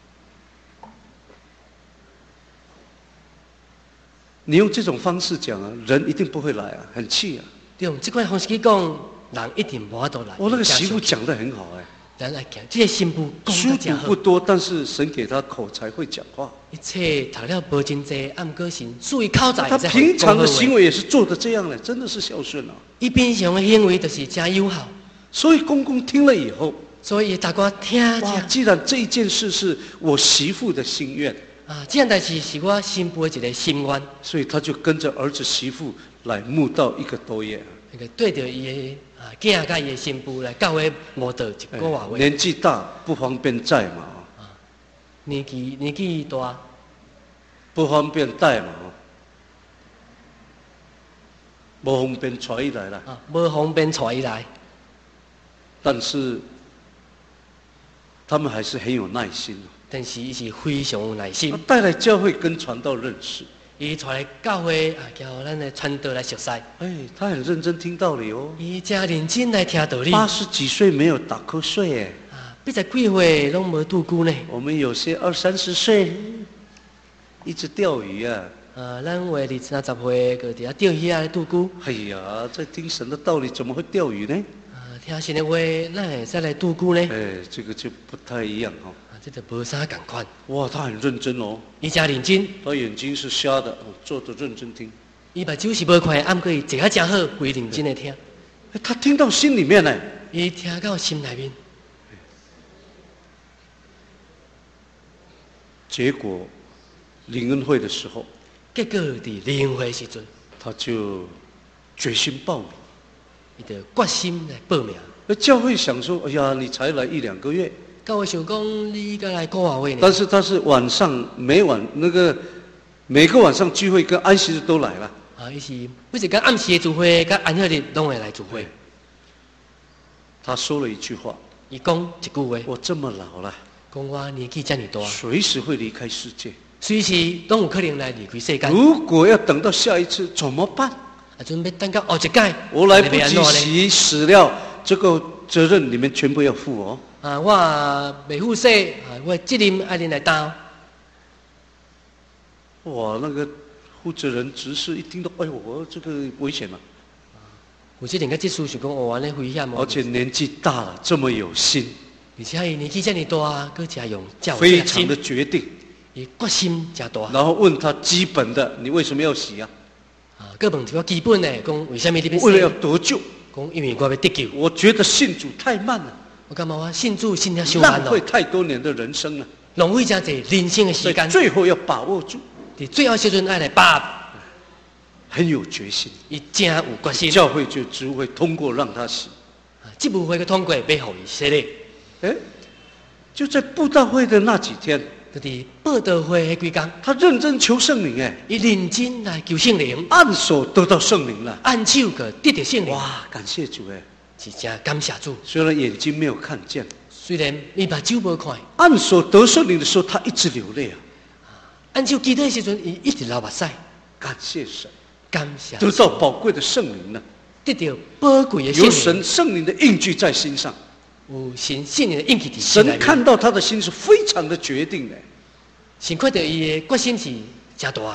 你用这种方式讲啊，人一定不会来啊，很气啊。
用这款方式去讲，人一定无法度来。
我那个媳妇讲得很好哎、
咱来讲，这个新妇讲
书读
得真好
不，多，但是神给他口才会讲话。
一切读了无真济，啊，毋过神属于口才。
他平常的行为也是做的这样的，真的是孝顺啊。
伊平常的行为就是真友好，
所以公公听了以后，
所以大家听
哇，
这
既然这一件事是我媳妇的心愿，
啊，这样代志是我新妇的一个心愿。
所以他就跟着儿子媳妇来慕道一个多月。
那个对着伊的啊囝甲伊的新妇来教会慕道一个话话。
年纪大不方便载嘛，
年纪年纪大，
不方便带嘛，不方便带伊来啦。
啊，无方便带伊来，
但是他们还是很有耐心。
但是伊是非常有耐心
他。带来教会跟传道认识，
伊带来教会啊，叫咱的传道来熟悉。
哎，他很认真听道理哦。
伊真认真来听道理。
八十几岁没有打瞌睡哎，
啊，八十几岁拢无拄久呢。
我们有些二三十岁一直钓鱼啊。
啊，咱话二三十岁个伫遐钓鱼啊拄久。
哎呀，在听神的道理，怎么会钓鱼呢？
啊，听神的话，咱会使来拄久呢。
哎，这个就不太一样哦。
啊，这就无啥共款。
哇，他很认真哦，
伊真认真，
他眼睛是瞎的，哦，坐着认真听。
伊目睭是无看的，啊，毋过伊坐啊真好，规认真的听。
哎，他听到心里面呢。
伊听到心内面。
结果灵恩会的时候，
结果伫灵会时阵，
他就决心报名。
伊就决心来报名。
那教会想说：“哎呀，你才来一两个月。”
教会想讲，你该来讲话话呢？
但是他是晚上每晚那个每个晚上聚会跟安息日都来了。
啊，伊是每一个暗时的聚会，甲安息日拢会来聚会。
他说了一句话，
伊讲一句话，
我这么老了，
讲我年纪这么大，
随时会离开世界。
随时拢有可能来离开世界。
如果要等到下一次怎么办？
啊，准备等到后一届，
我来不及
要安怎呢
洗死了，这个责任你们全部要负哦。
啊，我未负责，啊，我责任爱恁来担。
哇，那个负责人执事一听到，哎呦，我这个危险了。
有这点个技术是讲，哦，安尼危险哦。
而且年纪大了，这么有心，
而且伊年纪这么大，佮真用较有
非常
心
的决定。
伊决心真大。
然后问他基本的，你为什么要洗啊？
啊，佮问一个基本的，讲为什么你要
为了要
洗？
得救。
讲因为我要得救。
我觉得信主太慢了，
我感觉我信主信了伤慢
浪费
咯，
太多年的人生了，
浪费真济人生的时
所以
间。
最后要把握住，
伫最后时阵爱来把
很有决心。
伊真有决心。
教会就只会通过让他洗。
啊，这部会个通过，要互伊洗礼。
哎，就在布道会的那几天，
就伫报道会迄几工，
他认真求圣灵，哎，
伊认真来求圣灵，
按手得到圣灵了。
按手个得着圣灵。
哇，感谢主哎！
是真感谢主。
虽然眼睛没有看见，
虽然伊目睭无看，
按手得圣灵的时候，他一直流泪啊。
按手记得的时阵，伊一直流目屎。
感谢神，
感谢
得到宝贵的圣灵呢，
得到宝贵的圣灵，
有神圣灵的印记在心上。
有神圣灵的印记伫心内面。
神看到他的心是非常的决定的，
神看到伊的决心是真大的，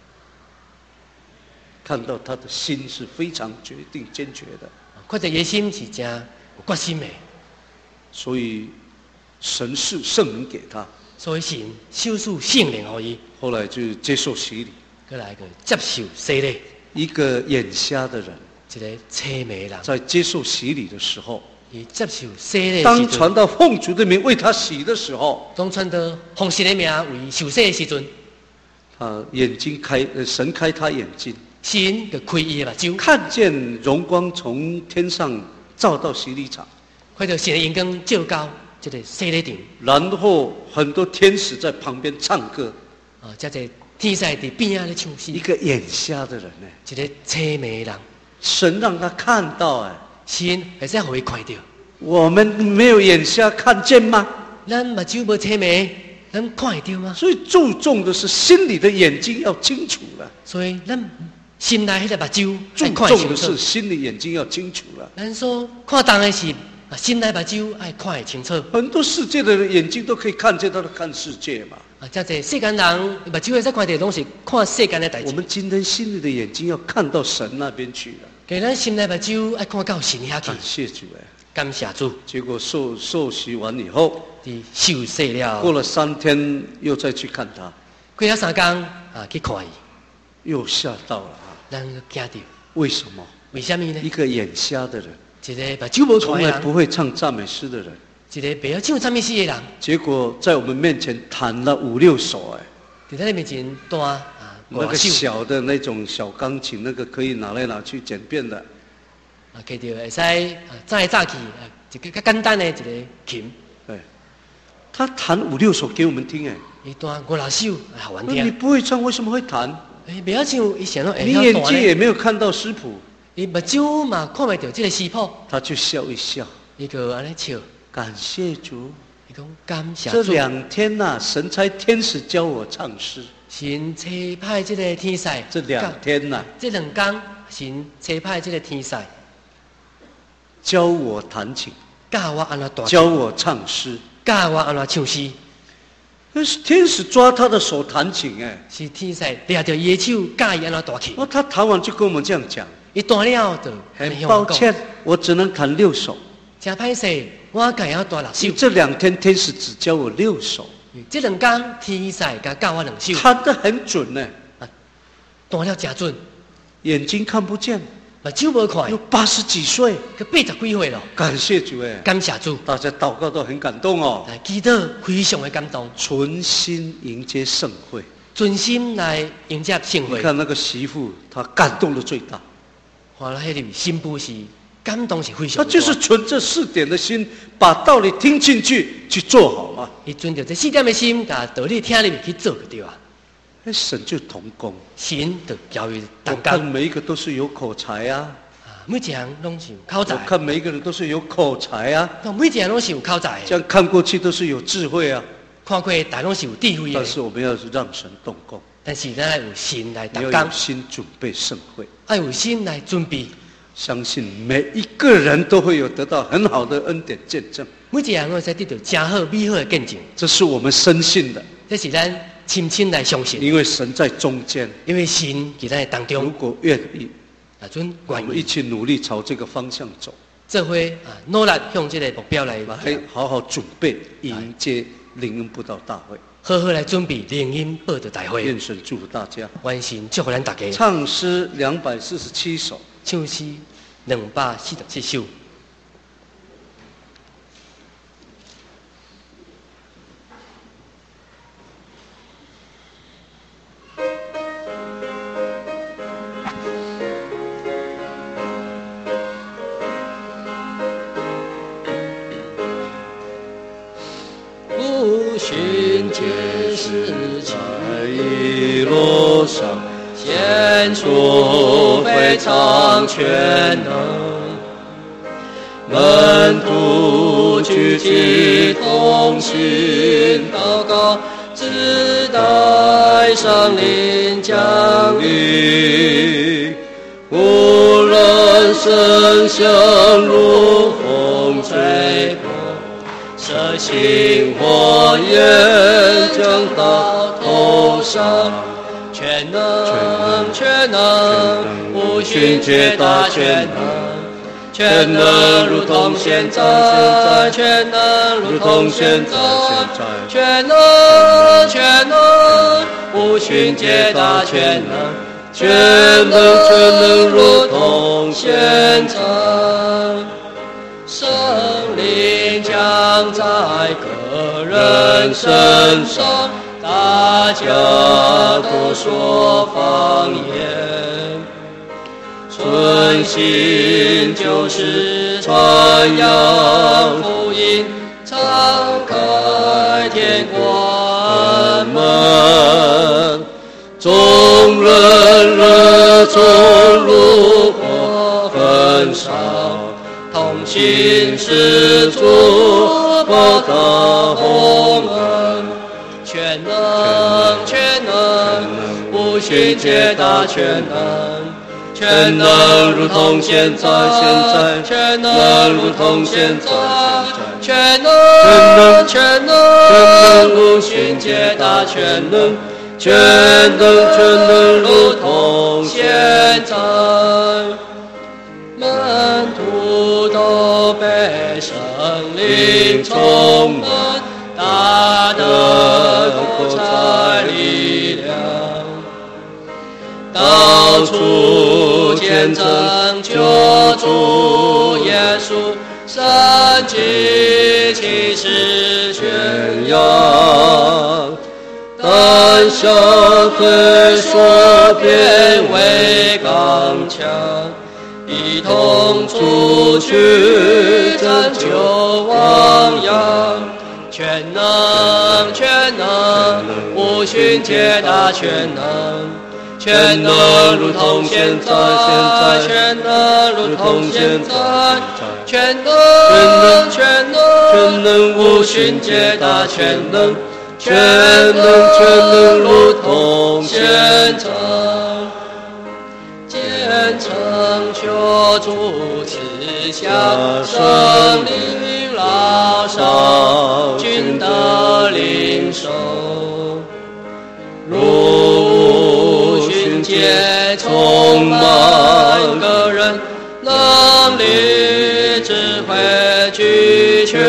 看到他的心是非常决定坚决的，
看到伊的心是真有决心的。
所以神是圣灵给他，
所以神授予圣灵给伊，
后来就接受洗礼。
过来个接受洗礼。
一个眼瞎的人，
一个痴迷人，
在接受洗礼的时候，
伊接受洗礼，
当传到奉主的名为他洗的时候，
当传到奉神的名为受洗的时阵，
他眼睛开，呃，神开他眼睛，
神就开伊的目睭，
看见荣光从天上照到洗礼场，
看到神的阳光照到这个洗礼场，
然后很多天使在旁边唱歌，
啊，这个天使在边仔咧唱诗，
一个眼瞎的人呢，
一个痴迷人，
神让他看到哎，
神会使互伊看到。
我们没有眼瞎看见吗？
咱目睭无痴迷，咱看会到吗？
所以注重的是心里的眼睛要清楚了。
所以咱心内迄个目睭
注
爱看
重的
清楚。
是心里眼睛要清楚了。
咱所看重的是啊，心内目睭爱看会清楚。
很多世界的人眼睛都可以看见，他都看世界嘛。
啊，遮济世间人目睭会使看到，拢是看世间的代志。
我们今天心里的眼睛要看到神那边去了。
给咱心内目睭爱看到神遐去
感。谢主哎！
感谢主。
结果受受洗完以后，
伫受洗了，
过了三天又再去看他，
过了三天啊去看伊，
又吓到了啊！
咱惊到。
为什么？
为什么呢？
一个眼瞎的人，
一个目睭无
从来
看的人，
不会唱赞美诗的人，
一个不晓唱赞美诗的人，
结果在我们面前弹了五六首哎。
伫咱面前弹啊五
那个
六首，
小的那种小钢琴，那个可以拿来拿去简便的，
啊，摕着会使啊早来早去，啊一个较简单的一个琴，
对，他弹五六首给我们听哎。
伊弹五六首来互阮
那你
听。
不会唱，为什么会弹？
诶，不晓唱，伊想拢会
你眼睛
晓弹呢。
也没有看到诗谱，
伊目睭嘛看袂到这个诗谱，
他就笑一笑，
伊就安尼笑，
感谢主。
伊讲感谢
这
主。
两天呐、啊，神差天使教我唱诗。
神差派这个天使，
这两天呐、啊，
这两天神差派这个天使
教我弹琴，
教我安怎弹，
教我唱诗。
教我安怎唱诗。
那是天使抓他的手弹琴哎，
是天使抓着伊的手，教伊安怎弹琴。
哦，他弹完就跟我们这样讲，
伊弹了就
很抱歉，我只能弹六首。
真歹势，我家要弹六首。
这两天天使只教我六首，
这两天天使甲教我两首，
弹得很准呢，
啊，弹了真准，
眼睛看不见，
目睭无看，
有八十几岁，
佮八十几岁了。
感谢主哎，
感谢主，
大家祷告都很感动哦。
来祈祷非常的感动，
存心迎接盛会，
专心来迎接盛会。
你看那个媳妇，她感动的最大。
看了迄个新妇是感动是非常大，
他就是存这四点的心，把道理听进去，去做好嘛。
伊存着这四点的心，把道理听入面去做就对啊。
那神就同工，
神就教育
我
同工
看每一个都是有口才啊，
啊，每一个人拢是有口
我
才，
看每一个人都是有口才啊，
每一个人拢是有口才的，
这样看过去都是有智慧啊。
看过大拢是有智慧的。
但是我们要让神动工，
但是咱要有心来同
你要
工
有，心准备盛会，
要有心来准备。
相信每一个人都会有得到很好的恩典见证，
每一个人都会使得到真好美好的见证，
这是我们深信的，
这是咱深深来相信。
因为神在中间。
因为神伫咱的当
如
中，
果愿意，
啊，准
我们一
愿意
起努力朝这个方向走。
这回啊，努力向这个目标来
来好好准备迎接灵恩布道大会，
好好来准备灵音报道大会。
愿神祝福大家。
愿神祝福咱大家。
唱诗两百四十七首，
唱诗两百四十七首。
五旬节时在
一路上
献出非常全能，门徒聚集同心祷告，只待上临降临。无论声响如风吹过，射心火焰将到头上，全能全能，无旬节大全能， 全能如同现在，全能如同现在，全能全能无旬皆大全能，全能全能如同现在。圣灵降在个人身上，大家都说方言，存心就是传扬福音，敞开天关门，众人热衷如火焚烧，同心是主报大洪恩，全能全能无旬皆大全能，全能如同现在现在，全能如同现在，全能全能全能无旬皆大全能，全能全能如同现在。门徒都被圣灵充满，大得口才力量，到处见证救主耶稣，神迹奇事宣扬，胆小退缩变为刚强，一同出去拯救亡羊，全能全能无旬皆大全能，全能如同现在现在，全能如同现在，全能全能全能无旬皆大全能，全能全能如同现在。虔诚求主赐下圣灵老少均得领受，如无旬节充满个人，能力智慧俱全，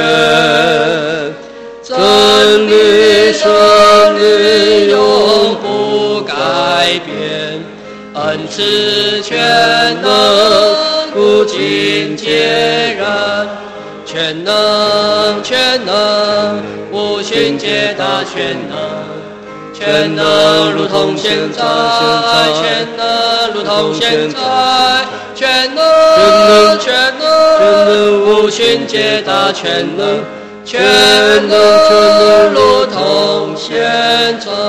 真理真理永不改变，恩赐全能不尽皆然，全能全能无旬皆大全能，全能如同现在，全能如同现在，全能全能全能无旬皆大全能，全能全能如同现在。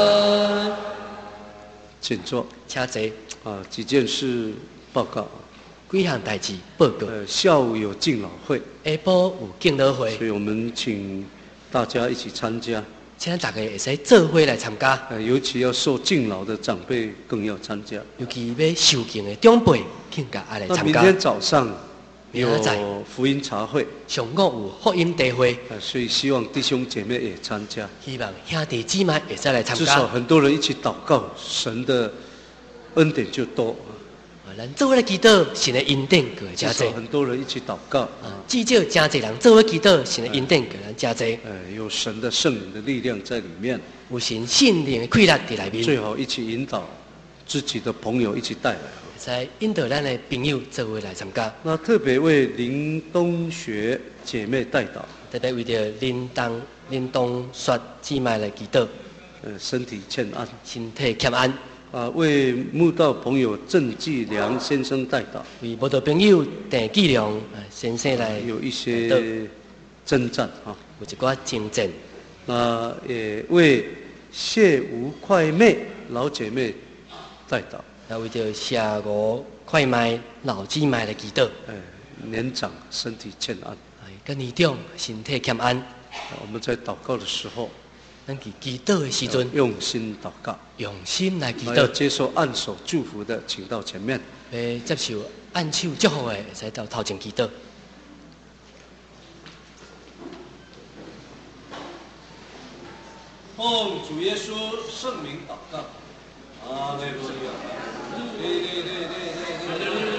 请坐。
请坐。
啊，几件事报告。
几项代志报告。
呃，下午有敬老会。
下晡有敬老会。
所以我们请大家一起参加。
请大家会使做伙来参加。
呃，尤其要受敬老的长辈更要参加。
尤其要受敬的长辈更加爱来参加。
那明天早上有福音茶会。
上午有福音大会。
呃，所以希望弟兄姐妹也参加。
希望兄弟姊妹也再来参加。
至少很多人一起祷告，神的恩典就多。
咱做伙来祈祷，神的恩典就会加多。
很多人一起祷告，
啊，至少真侪人做伙祈祷，神的恩典给咱加多。
呃，有神的圣灵的力量在里面，
有神圣灵的气力在里面。
最好一起引导自己的朋友一起带来，
在引导咱的朋友做伙来参加。
那特别为林东学姐妹代祷，
特别为着林东林东学姊妹来祈祷。
呃，身体欠安，
身体欠安。
啊，为慕道朋友郑继良先生代祷，
为慕道朋友郑继良先生来
有一些征战啊，
有一寡征战。
那也为谢吴快妹老姐妹代祷，
那为着谢吴快妹老姊妹来祈祷。
哎，年长身体欠安，
哎，跟年长身体欠安。
我们在祷告的时候。
咱去祈祷的时阵，
用心祷告，
用心来祈祷。
要接受按手祝福的，请到前面。
要接受按手祝福的，使到头前祈祷。
奉主耶稣圣名祷告，阿门。对对对对对对。